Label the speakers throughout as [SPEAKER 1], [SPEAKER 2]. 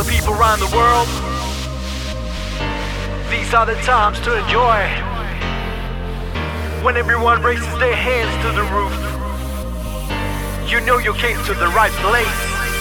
[SPEAKER 1] people around the world. These are the times to enjoy. When everyone raises their hands to the roof, you know you came to the right place.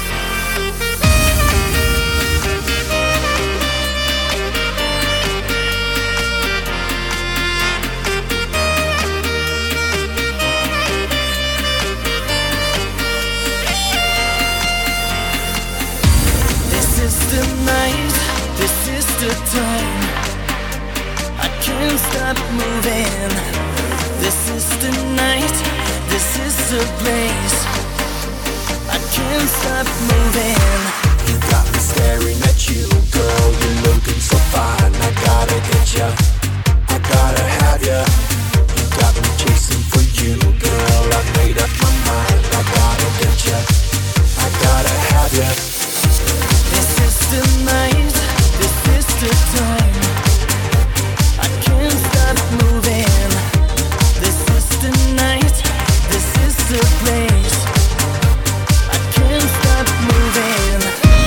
[SPEAKER 2] The night, this is the time. I can't stop moving. This is the night, this is the place. I can't stop moving.
[SPEAKER 3] You got me staring at you, girl. You're looking so fine. I gotta get ya, I gotta have ya. You got me chasing for you, girl. I made up my mind. I gotta get ya, I gotta have ya.
[SPEAKER 2] This is the night, this is the time. I can't stop moving. This is the night, this is the place. I can't stop moving.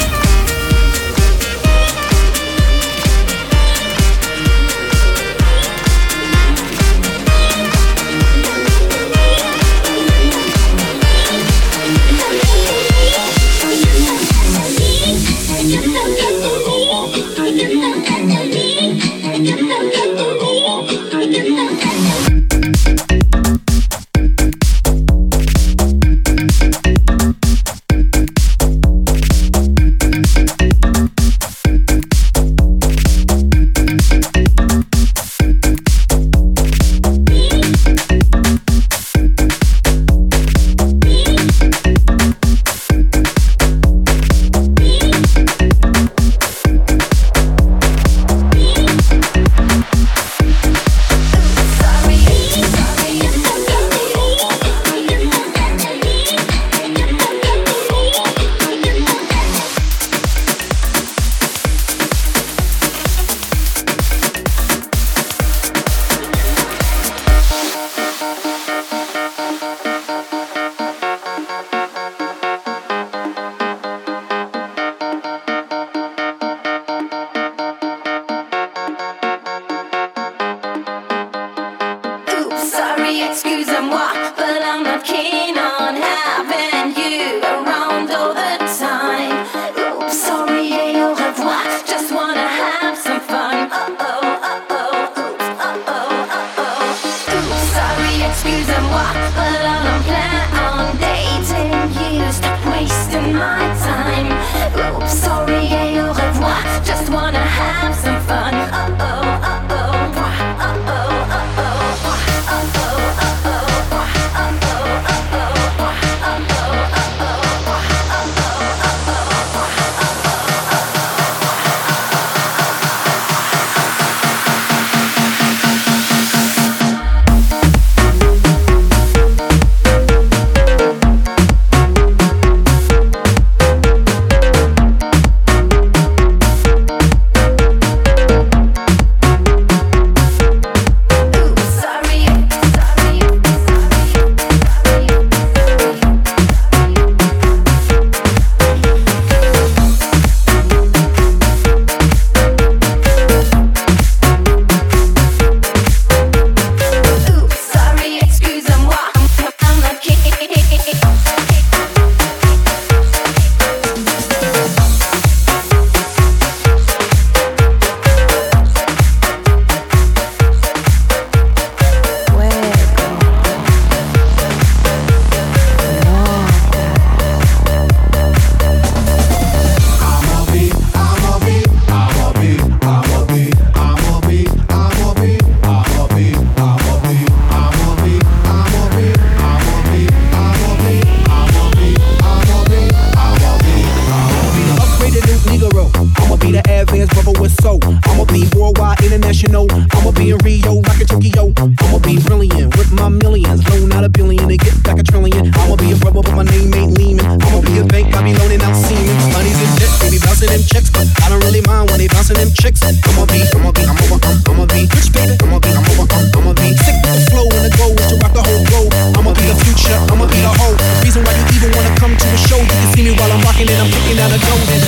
[SPEAKER 4] Excusez-moi, but I'm not keen on having you around all the time. Oops, sorry, et au revoir. Just wanna have some fun. Oops, sorry, excusez-moi, but I don't plan on dating you. Stop wasting my time. Oops, sorry, et au revoir. Just wanna have some fun.
[SPEAKER 3] I'ma be the whole reason why you even wanna come to the show. You can see me while I'm
[SPEAKER 5] I'm rocking it, I'm picking out a golden.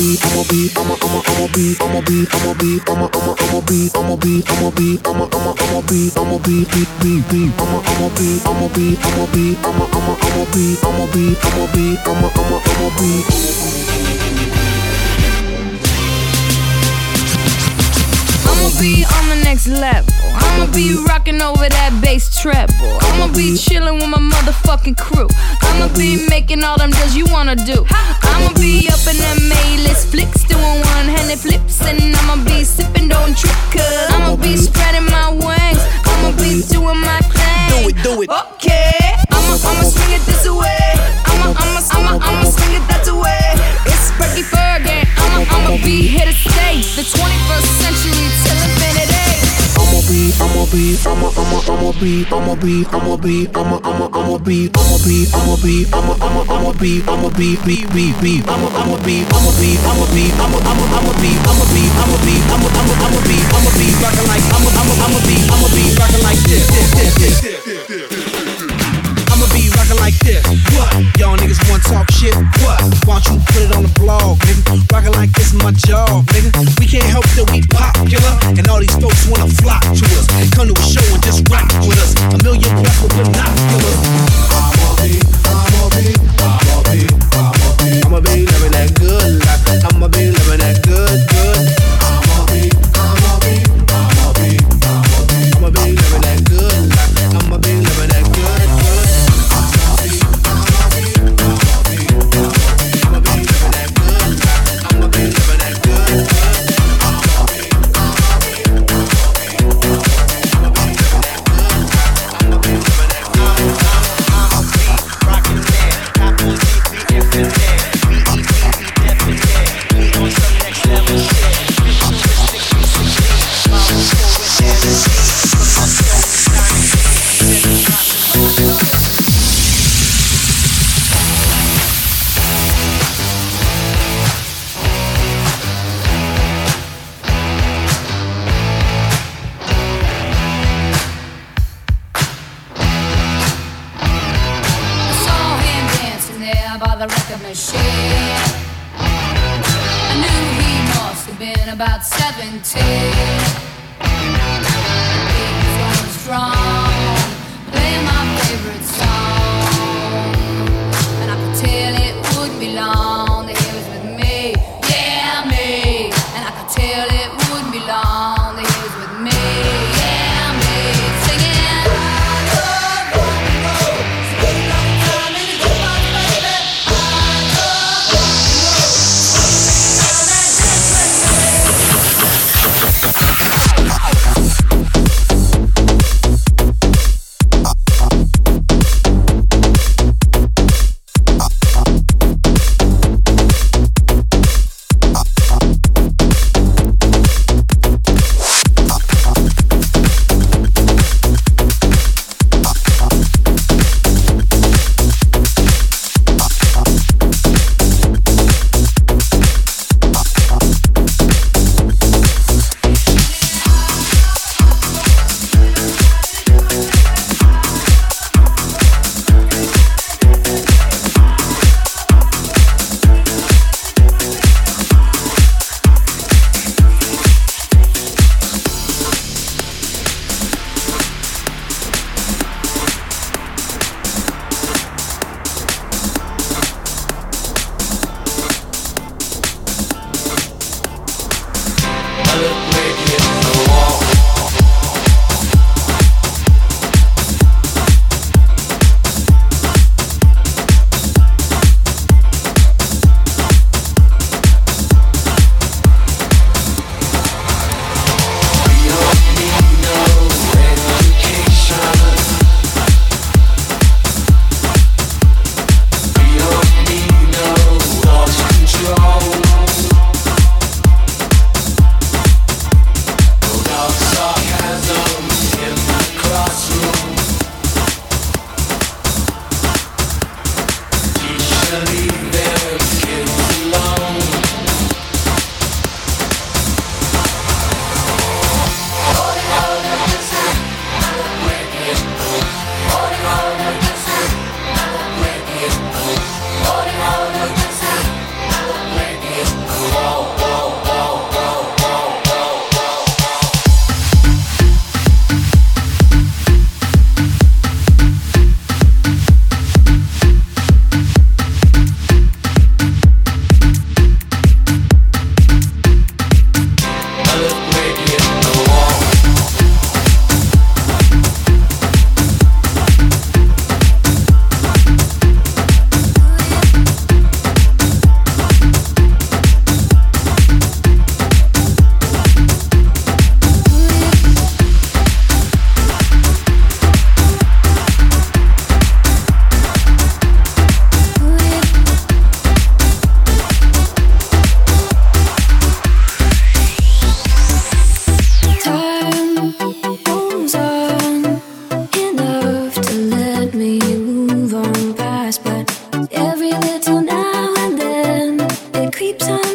[SPEAKER 6] I'ma be on the next level. I'ma be rocking over that bass treble. I'ma be chilling with my motherfucking crew. I'ma be making all them deals you wanna do. I'ma be up in them A-list flicks, doing one-handed flips, and I'ma be sipping, don't trip, cause I'ma be spreading my wings. I'ma be doing my thing.
[SPEAKER 5] Do it.
[SPEAKER 6] Okay, I'ma swing it this way. I'ma swing it that way. It's Berkey Fergie. I'ma be here to stay. The 21st century till infinity.
[SPEAKER 5] I'ma be rockin' like this. What? Y'all niggas wanna talk shit? What? Why don't you put it on the blog, nigga? Rockin' like this is my job, nigga. We can't help that we popular, and all these folks wanna flock to us. Come to a show and just rock with us. A million plus with binoculars. I'ma be living that good life. I'ma be living that good. I'ma be living that good life. I'ma be living that good.
[SPEAKER 6] About 17, he was going strong, playing my favorite song, and I could tell it wouldn't be long that he was with me, yeah me, and I could tell it wouldn't be long that he was with me, yeah me, singing. I love rock and roll, spend a lot of time in the jukebox, baby. I love rock and roll.
[SPEAKER 7] keeps on